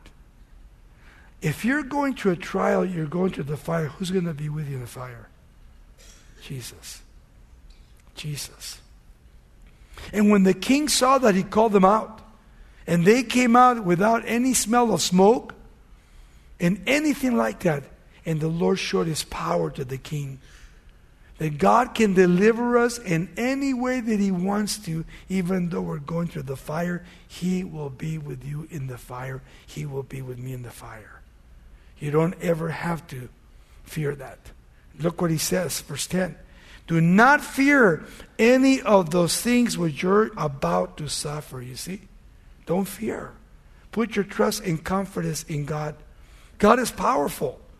If you're going through a trial, you're going through the fire, who's going to be with you in the fire? Jesus. Jesus. And when the king saw that, he called them out. And they came out without any smell of smoke and anything like that. And the Lord showed His power to the king. That God can deliver us in any way that He wants to, even though we're going through the fire. He will be with you in the fire. He will be with me in the fire. You don't ever have to fear that. Look what He says, verse 10. "Do not fear any of those things which you're about to suffer." You see? Don't fear. Put your trust and confidence in God. God is powerful.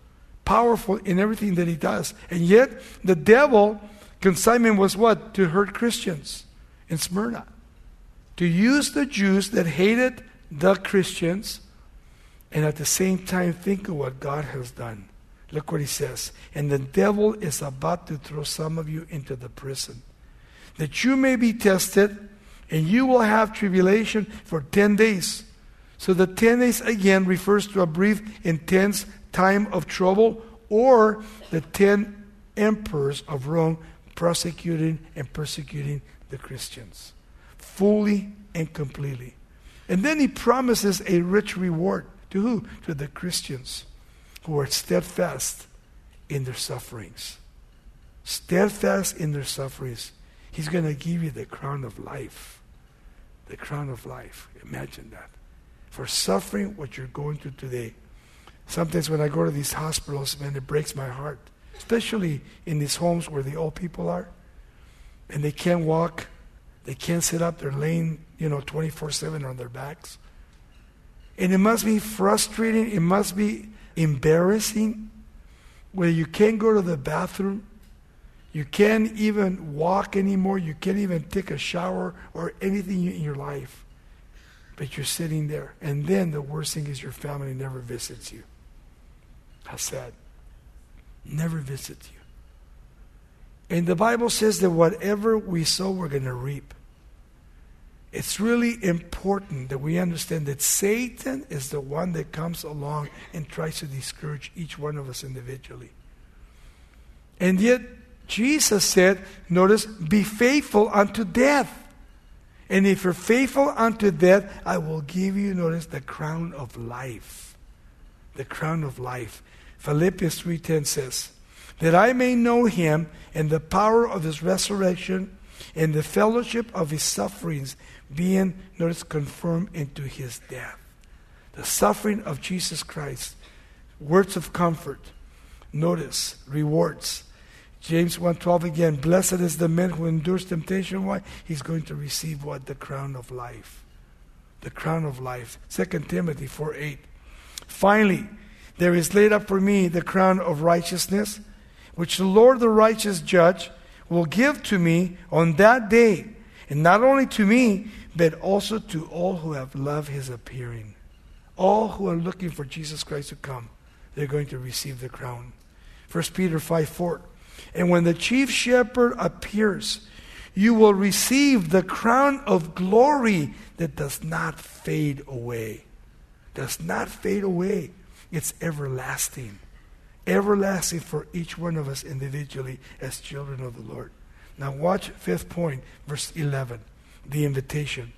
powerful in everything that he does. And yet, the devil consignment was what? To hurt Christians in Smyrna. To use the Jews that hated the Christians, and at the same time think of what God has done. Look what he says. And the devil is about to throw some of you into the prison, that you may be tested, and you will have tribulation for 10 days. So the 10 days again refers to a brief, intense time of trouble, or the 10 emperors of Rome prosecuting and persecuting the Christians, fully and completely. And then he promises a rich reward. To who? To the Christians who are steadfast in their sufferings. Steadfast in their sufferings. He's going to give you the crown of life. The crown of life. Imagine that. For suffering what you're going through today. Sometimes when I go to these hospitals, man, it breaks my heart. Especially in these homes where the old people are. And they can't walk. They can't sit up. They're laying, 24/7 on their backs. And it must be frustrating. It must be embarrassing. Where you can't go to the bathroom. You can't even walk anymore. You can't even take a shower or anything in your life. But you're sitting there. And then the worst thing is your family never visits you. How sad. Never visits you. And the Bible says that whatever we sow, we're going to reap. It's really important that we understand that Satan is the one that comes along and tries to discourage each one of us individually. And yet, Jesus said, notice, be faithful unto death. And if you're faithful unto death, I will give you, notice, the crown of life. The crown of life. Philippians 3:10 says, that I may know him and the power of his resurrection and the fellowship of his sufferings, being, notice, conformed into his death. The suffering of Jesus Christ. Words of comfort. Notice, rewards. James 1:12 again, blessed is the man who endures temptation. Why? He's going to receive what? The crown of life. The crown of life. 2 Timothy 4:8. Finally, there is laid up for me the crown of righteousness, which the Lord the righteous judge will give to me on that day, and not only to me, but also to all who have loved his appearing. All who are looking for Jesus Christ to come, they're going to receive the crown. 1 Peter 5:4. And when the chief shepherd appears, you will receive the crown of glory that does not fade away. Does not fade away. It's everlasting. Everlasting for each one of us individually as children of the Lord. Now watch 5th point, verse 11. The invitation.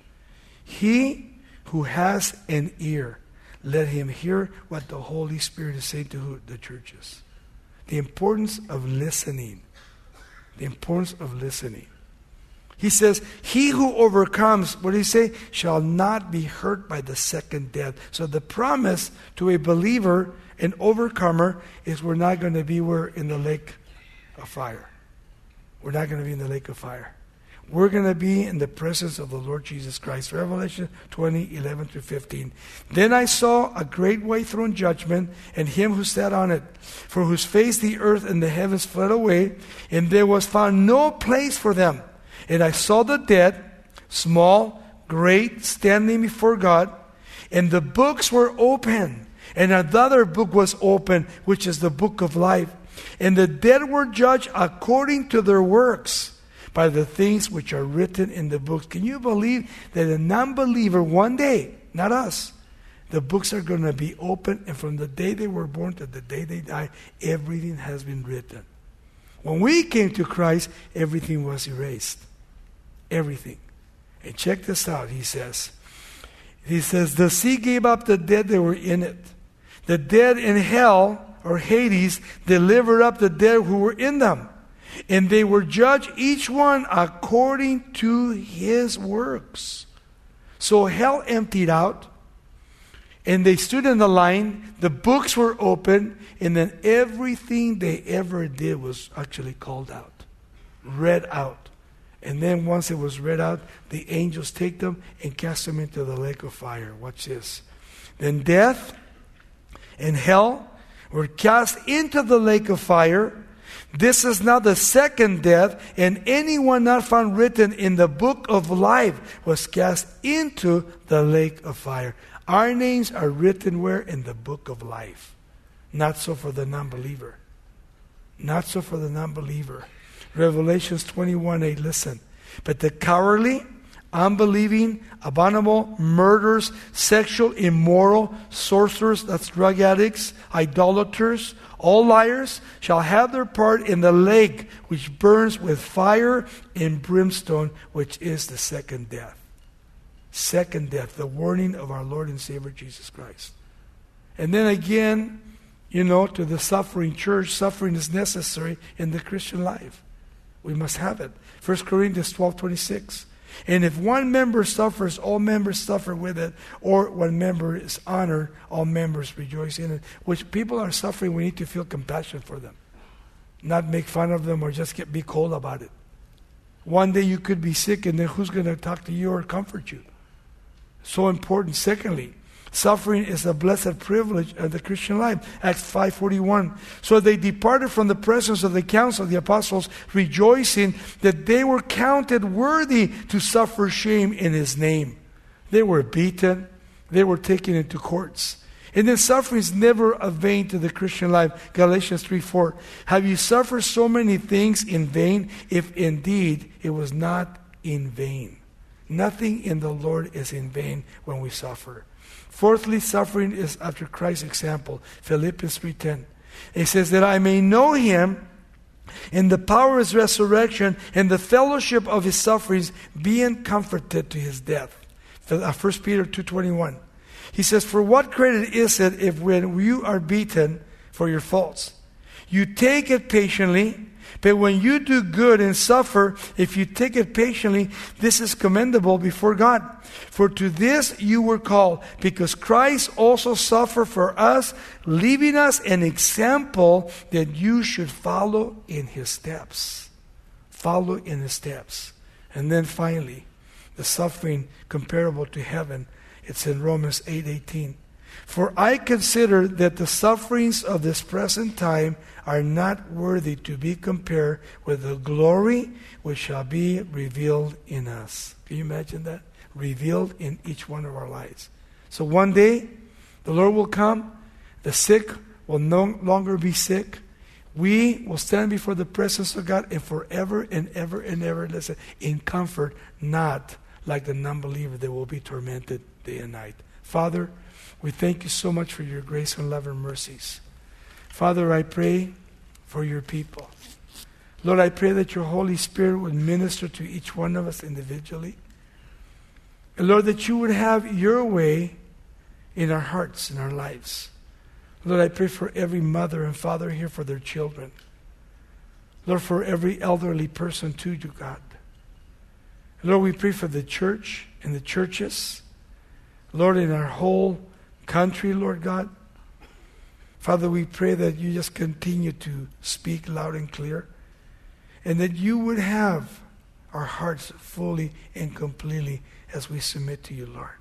He who has an ear, let him hear what the Holy Spirit is saying to the churches. The importance of listening. The importance of listening. He says, he who overcomes, what did he say? Shall not be hurt by the second death. So the promise to a believer, an overcomer, is we're not going to be in the lake of fire. We're not going to be in the lake of fire. We're going to be in the presence of the Lord Jesus Christ. Revelation 20:11-15. Then I saw a great white throne judgment, and him who sat on it, for whose face the earth and the heavens fled away, and there was found no place for them. And I saw the dead, small, great, standing before God, and the books were open. And another book was open, which is the book of life. And the dead were judged according to their works, by the things which are written in the books. Can you believe that a non-believer one day, not us, the books are going to be open, and from the day they were born to the day they die, everything has been written. When we came to Christ, everything was erased. Everything. And check this out, he says. He says, the sea gave up the dead that were in it. The dead in hell, or Hades, delivered up the dead who were in them. And they were judged, each one according to his works. So hell emptied out, and they stood in the line, the books were open, and then everything they ever did was actually called out, read out. And then once it was read out, the angels take them and cast them into the lake of fire. Watch this. Then death and hell were cast into the lake of fire. This is now the second death, and anyone not found written in the book of life was cast into the lake of fire. Our names are written where? In the book of life. Not so for the non-believer. Not so for the non-believer. Revelations 21:8, listen. But the cowardly, unbelieving, abominable, murderers, sexual, immoral, sorcerers, that's drug addicts, idolaters, all liars, shall have their part in the lake which burns with fire and brimstone, which is the second death. Second death, the warning of our Lord and Savior Jesus Christ. And then again, to the suffering church, suffering is necessary in the Christian life. We must have it. 1 Corinthians 12:26. And if one member suffers, all members suffer with it. Or one member is honored, all members rejoice in it. Which people are suffering, we need to feel compassion for them. Not make fun of them or just be cold about it. One day you could be sick, and then who's going to talk to you or comfort you? So important. Secondly, suffering is a blessed privilege of the Christian life. Acts 5:41. So they departed from the presence of the council of the apostles, rejoicing that they were counted worthy to suffer shame in his name. They were beaten. They were taken into courts. And then suffering is never a vain to the Christian life. Galatians 3:4. Have you suffered so many things in vain, if indeed it was not in vain? Nothing in the Lord is in vain when we suffer. Fourthly, suffering is after Christ's example. Philippians 3:10. It says that I may know him in the power of his resurrection and the fellowship of his sufferings, being comforted to his death. 1 Peter 2:21. He says, for what credit is it if when you are beaten for your faults, you take it patiently? But when you do good and suffer, if you take it patiently, this is commendable before God. For to this you were called, because Christ also suffered for us, leaving us an example that you should follow in his steps. Follow in his steps. And then finally, the suffering comparable to heaven. It's in Romans 8:18. For I consider that the sufferings of this present time are not worthy to be compared with the glory which shall be revealed in us. Can you imagine that? Revealed in each one of our lives. So one day, the Lord will come. The sick will no longer be sick. We will stand before the presence of God and forever and ever and ever, listen, in comfort, not like the non-believer that will be tormented day and night. Father, we thank you so much for your grace and love and mercies. Father, I pray for your people. Lord, I pray that your Holy Spirit would minister to each one of us individually. And Lord, that you would have your way in our hearts, in our lives. Lord, I pray for every mother and father here for their children. Lord, for every elderly person too, to God. Lord, we pray for the church and the churches. Lord, in our whole country, Lord God. Father, we pray that you just continue to speak loud and clear, and that you would have our hearts fully and completely as we submit to you, Lord.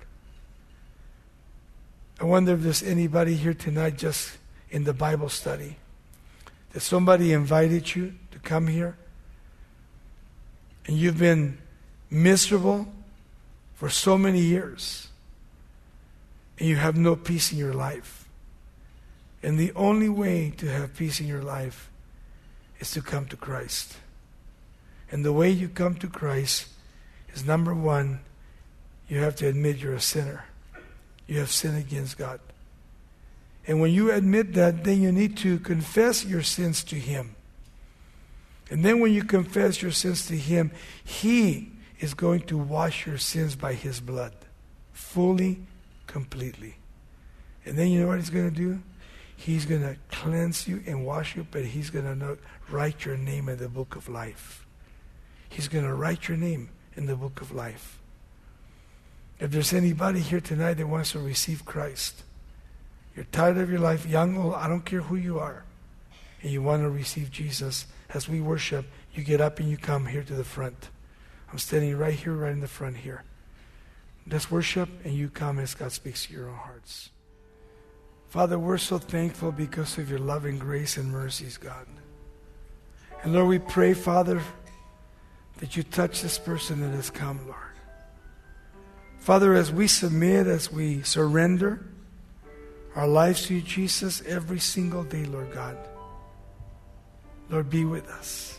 I wonder if there's anybody here tonight just in the Bible study, that somebody invited you to come here, and you've been miserable for so many years, and you have no peace in your life. And the only way to have peace in your life is to come to Christ. And the way you come to Christ is, number one, you have to admit you're a sinner. You have sinned against God. And when you admit that, then you need to confess your sins to him. And then when you confess your sins to him, he is going to wash your sins by his blood. Fully, completely. And then you know what he's going to do? He's going to cleanse you and wash you, but he's going to write your name in the book of life. He's going to write your name in the book of life. If there's anybody here tonight that wants to receive Christ, you're tired of your life, young, old, I don't care who you are, and you want to receive Jesus, as we worship, you get up and you come here to the front. I'm standing right here, right in the front here. Let's worship, and you come as God speaks to your own hearts. Father, we're so thankful because of your loving grace and mercies, God. And Lord, we pray, Father, that you touch this person that has come, Lord. Father, as we submit, as we surrender our lives to you, Jesus, every single day, Lord God, Lord, be with us.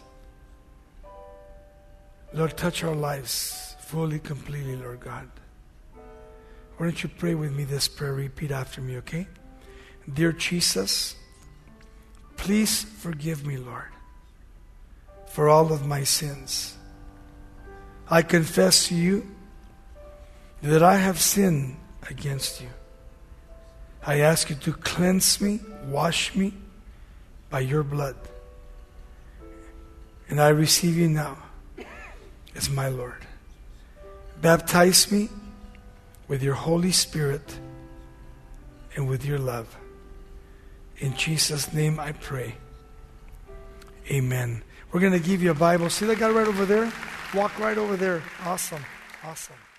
Lord, touch our lives fully, completely, Lord God. Why don't you pray with me this prayer? Repeat after me, okay? Dear Jesus, please forgive me, Lord, for all of my sins. I confess to you that I have sinned against you. I ask you to cleanse me, wash me by your blood. And I receive you now as my Lord. Baptize me with your Holy Spirit and with your love. In Jesus' name I pray. Amen. We're going to give you a Bible. See that guy right over there? Walk right over there. Awesome. Awesome.